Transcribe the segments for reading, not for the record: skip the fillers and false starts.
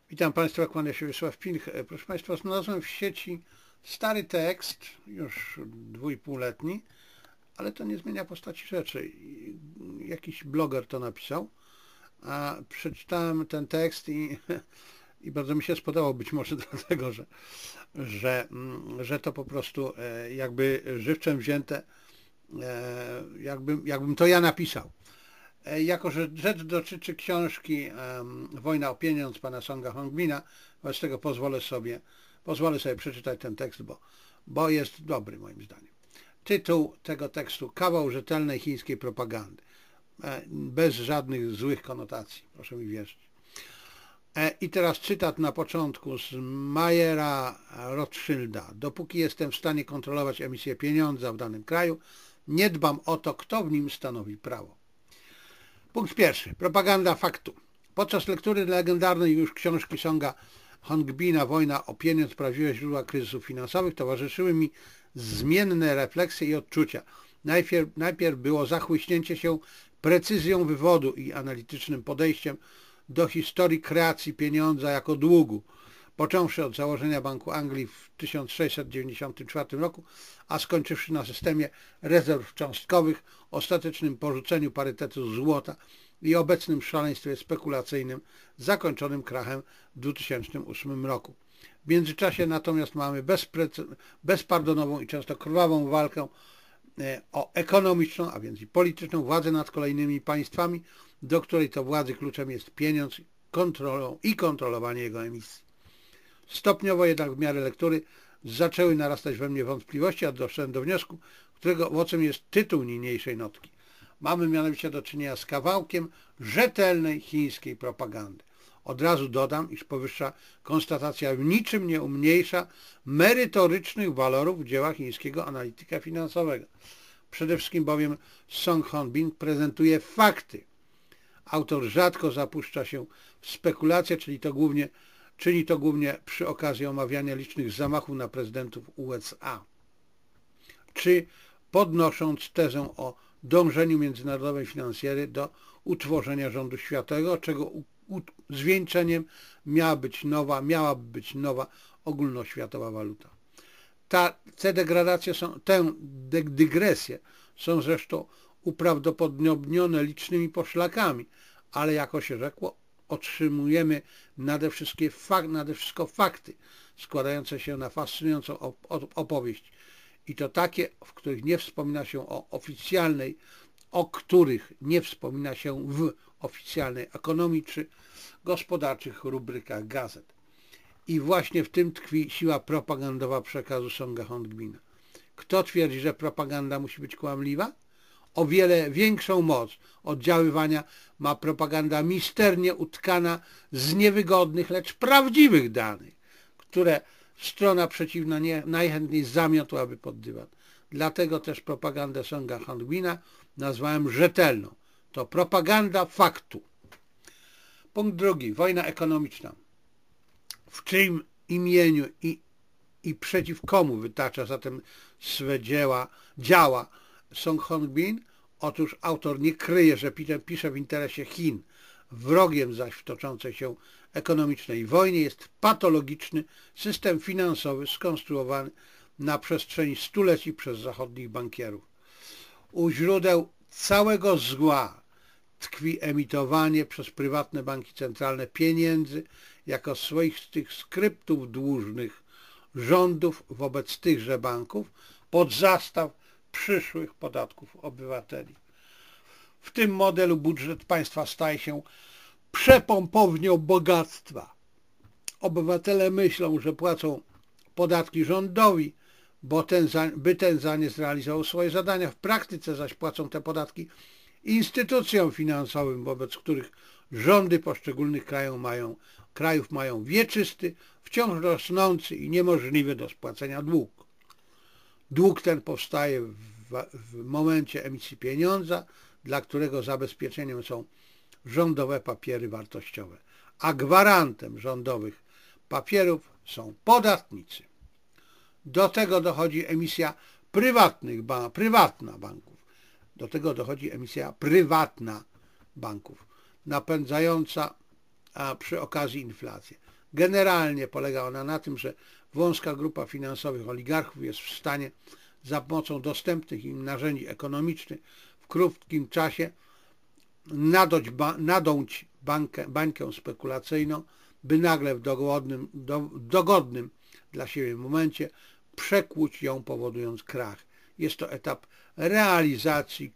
Witam Państwa, kłania się Wiesław Pilch. Proszę Państwa, znalazłem w sieci stary tekst, już 2,5-letni, ale to nie zmienia postaci rzeczy. Jakiś bloger to napisał, a przeczytałem ten tekst i bardzo mi się spodobał, być może dlatego, że to po prostu jakby żywcem wzięte, jakbym to ja napisał. Jako że rzecz dotyczy książki Wojna o pieniądz pana Songa Hongbina, wobec tego pozwolę sobie przeczytać ten tekst, bo jest dobry moim zdaniem. Tytuł tego tekstu: Kawał rzetelnej chińskiej propagandy. Bez żadnych złych konotacji, proszę mi wierzyć. I teraz cytat na początku z Mayera Rothschilda. Dopóki jestem w stanie kontrolować emisję pieniądza w danym kraju, nie dbam o to, kto w nim stanowi prawo. Punkt pierwszy. Propaganda faktu. Podczas lektury legendarnej już książki Songa Hongbina Wojna o pieniądz, prawdziwe źródła kryzysów finansowych towarzyszyły mi zmienne refleksje i odczucia. Najpierw było zachłyśnięcie się precyzją wywodu i analitycznym podejściem do historii kreacji pieniądza jako długu, począwszy od założenia Banku Anglii w 1694 roku, a skończywszy na systemie rezerw cząstkowych, ostatecznym porzuceniu parytetu złota i obecnym szaleństwie spekulacyjnym zakończonym krachem w 2008 roku. W międzyczasie natomiast mamy bezpardonową i często krwawą walkę o ekonomiczną, a więc i polityczną władzę nad kolejnymi państwami, do której to władzy kluczem jest pieniądz i kontrolowanie jego emisji. Stopniowo jednak w miarę lektury zaczęły narastać we mnie wątpliwości, a doszedłem do wniosku, którego owocem jest tytuł niniejszej notki. Mamy mianowicie do czynienia z kawałkiem rzetelnej chińskiej propagandy. Od razu dodam, iż powyższa konstatacja w niczym nie umniejsza merytorycznych walorów dzieła chińskiego analityka finansowego. Przede wszystkim bowiem Song Hongbin prezentuje fakty. Autor rzadko zapuszcza się w spekulacje, czyni to głównie przy okazji omawiania licznych zamachów na prezydentów USA, czy podnosząc tezę o dążeniu międzynarodowej finansjery do utworzenia rządu światowego, czego zwieńczeniem miałaby być nowa ogólnoświatowa waluta. Tę dygresję są zresztą uprawdopodobnione licznymi poszlakami, ale jako się rzekło, otrzymujemy nade wszystko fakty składające się na fascynującą opowieść i to takie, w których nie wspomina się w oficjalnej ekonomii czy gospodarczych rubrykach gazet. I właśnie w tym tkwi siła propagandowa przekazu Songa Hongbina. Kto twierdzi, że propaganda musi być kłamliwa? O wiele większą moc oddziaływania ma propaganda misternie utkana z niewygodnych, lecz prawdziwych danych, które strona przeciwna najchętniej zamiotłaby pod dywan. Dlatego też propagandę Songa Hongbina nazwałem rzetelną. To propaganda faktu. Punkt drugi. Wojna ekonomiczna. W czyim imieniu i przeciw komu wytacza zatem swe działa Song Hongbin? Otóż autor nie kryje, że pisze w interesie Chin. Wrogiem zaś w toczącej się ekonomicznej wojnie jest patologiczny system finansowy skonstruowany na przestrzeni stuleci przez zachodnich bankierów. U źródeł całego zła tkwi emitowanie przez prywatne banki centralne pieniędzy jako swoistych skryptów dłużnych rządów wobec tychże banków pod zastaw przyszłych podatków obywateli. W tym modelu budżet państwa staje się przepompownią bogactwa. Obywatele myślą, że płacą podatki rządowi, by ten za nie zrealizował swoje zadania. W praktyce zaś płacą te podatki instytucjom finansowym, wobec których rządy poszczególnych krajów mają wieczysty, wciąż rosnący i niemożliwy do spłacenia dług. Dług ten powstaje w momencie emisji pieniądza, dla którego zabezpieczeniem są rządowe papiery wartościowe, a gwarantem rządowych papierów są podatnicy. Do tego dochodzi emisja prywatna banków, napędzająca przy okazji inflację. Generalnie polega ona na tym, że wąska grupa finansowych oligarchów jest w stanie za pomocą dostępnych im narzędzi ekonomicznych w krótkim czasie nadąć bańkę spekulacyjną, by nagle w dogodnym dla siebie momencie przekłuć ją, powodując krach. Jest to etap realizacji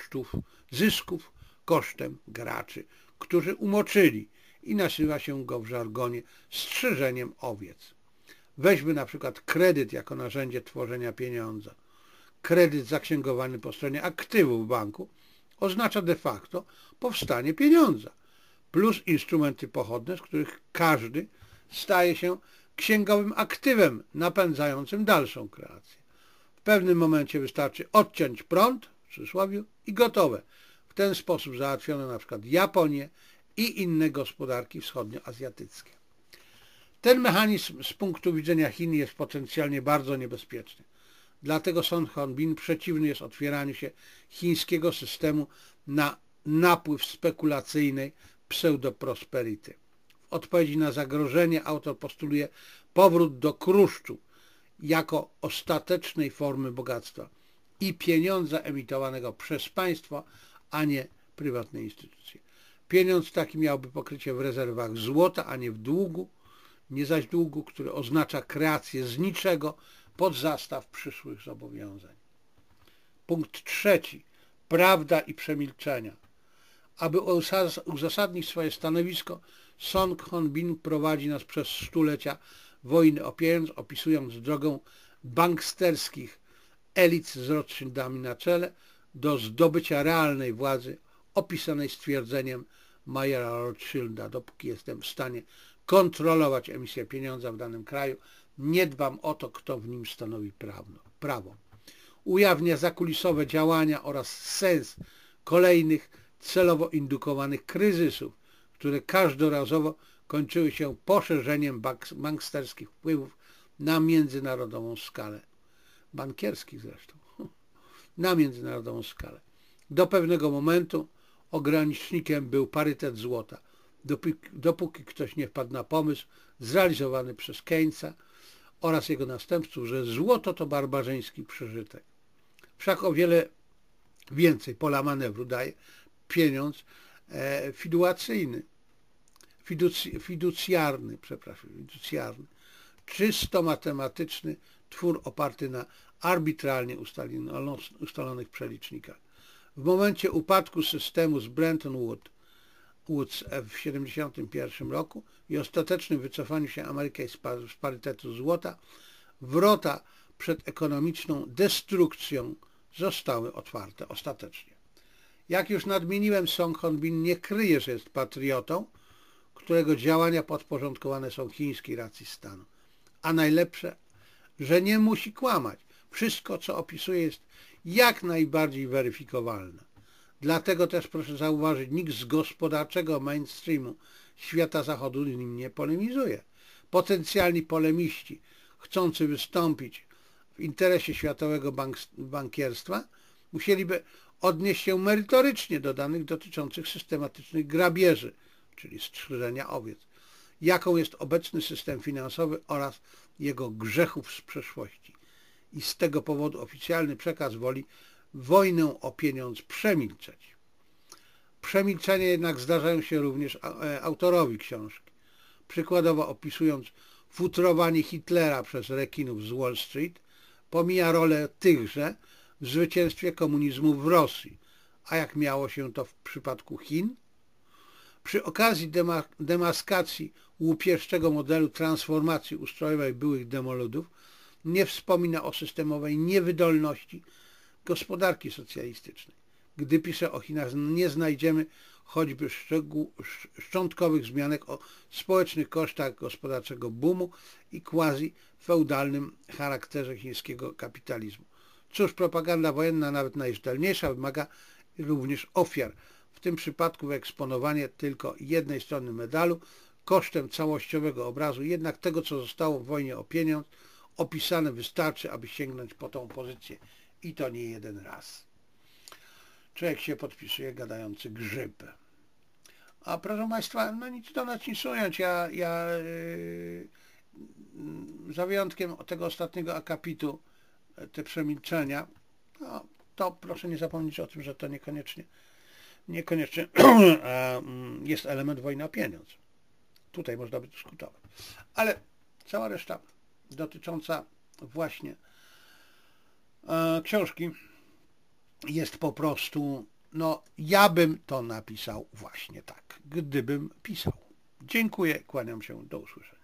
zysków kosztem graczy, którzy umoczyli i nazywa się go w żargonie strzyżeniem owiec. Weźmy na przykład kredyt jako narzędzie tworzenia pieniądza. Kredyt zaksięgowany po stronie aktywów banku oznacza de facto powstanie pieniądza, plus instrumenty pochodne, z których każdy staje się księgowym aktywem napędzającym dalszą kreację. W pewnym momencie wystarczy odciąć prąd, w cudzysłowie, i gotowe. W ten sposób załatwiono na przykład Japonię i inne gospodarki wschodnioazjatyckie. Ten mechanizm z punktu widzenia Chin jest potencjalnie bardzo niebezpieczny. Dlatego Son Heung-min przeciwny jest otwieraniu się chińskiego systemu na napływ spekulacyjnej pseudoprosperity. W odpowiedzi na zagrożenie autor postuluje powrót do kruszcu jako ostatecznej formy bogactwa i pieniądza emitowanego przez państwo, a nie prywatne instytucje. Pieniądz taki miałby pokrycie w rezerwach złota, a nie w długu, nie zaś długu, który oznacza kreację z niczego pod zastaw przyszłych zobowiązań. Punkt trzeci. Prawda i przemilczenia. Aby uzasadnić swoje stanowisko, Son Heung-min prowadzi nas przez stulecia wojny o pieniądz, opisując drogę banksterskich elit z Rothschildami na czele do zdobycia realnej władzy opisanej stwierdzeniem Mayera Rothschilda. Dopóki jestem w stanie kontrolować emisję pieniądza w danym kraju, nie dbam o to, kto w nim stanowi prawo. Ujawnia zakulisowe działania oraz sens kolejnych celowo indukowanych kryzysów, które każdorazowo kończyły się poszerzeniem banksterskich wpływów na międzynarodową skalę. Bankierskich zresztą. Na międzynarodową skalę. Do pewnego momentu ogranicznikiem był parytet złota, dopóki ktoś nie wpadł na pomysł zrealizowany przez Keynesa oraz jego następców, że złoto to barbarzyński przeżytek. Wszak o wiele więcej pola manewru daje pieniądz fiducjarny, czysto matematyczny twór oparty na arbitralnie ustalonych przelicznikach. W momencie upadku systemu z Bretton Woods w 1971 roku i ostatecznym wycofaniu się Ameryki z parytetu złota, wrota przed ekonomiczną destrukcją zostały otwarte ostatecznie. Jak już nadmieniłem, Son Heung-min nie kryje, że jest patriotą, którego działania podporządkowane są chińskiej racji stanu. A najlepsze, że nie musi kłamać. Wszystko, co opisuje, jest jak najbardziej weryfikowalne. Dlatego też proszę zauważyć, nikt z gospodarczego mainstreamu świata zachodu z nim nie polemizuje. Potencjalni polemiści chcący wystąpić w interesie światowego bankierstwa musieliby odnieść się merytorycznie do danych dotyczących systematycznych grabieży, czyli strzyżenia owiec, jaką jest obecny system finansowy oraz jego grzechów z przeszłości. I z tego powodu oficjalny przekaz woli wojnę o pieniądz przemilczeć. Przemilczenia jednak zdarzają się również autorowi książki. Przykładowo opisując futrowanie Hitlera przez rekinów z Wall Street, pomija rolę tychże w zwycięstwie komunizmu w Rosji. A jak miało się to w przypadku Chin? Przy okazji demaskacji łupieszczego modelu transformacji ustrojowej byłych demoludów nie wspomina o systemowej niewydolności gospodarki socjalistycznej. Gdy pisze o Chinach, nie znajdziemy choćby szczątkowych wzmianek o społecznych kosztach gospodarczego boomu i quasi-feudalnym charakterze chińskiego kapitalizmu. Cóż, propaganda wojenna, nawet najrzetelniejsza, wymaga również ofiar. W tym przypadku wyeksponowanie tylko jednej strony medalu kosztem całościowego obrazu, jednak tego, co zostało w wojnie o pieniądz opisane, wystarczy, aby sięgnąć po tą pozycję. I to nie jeden raz. Człowiek się podpisuje gadający grzyb. A proszę Państwa, no nic do nas nie sując, za wyjątkiem tego ostatniego akapitu, te przemilczenia, no, to proszę nie zapomnieć o tym, że to niekoniecznie jest element wojny o pieniądz. Tutaj można by dyskutować. Ale cała reszta dotycząca właśnie książki jest po prostu, no ja bym to napisał właśnie tak, gdybym pisał. Dziękuję, kłaniam się, do usłyszenia.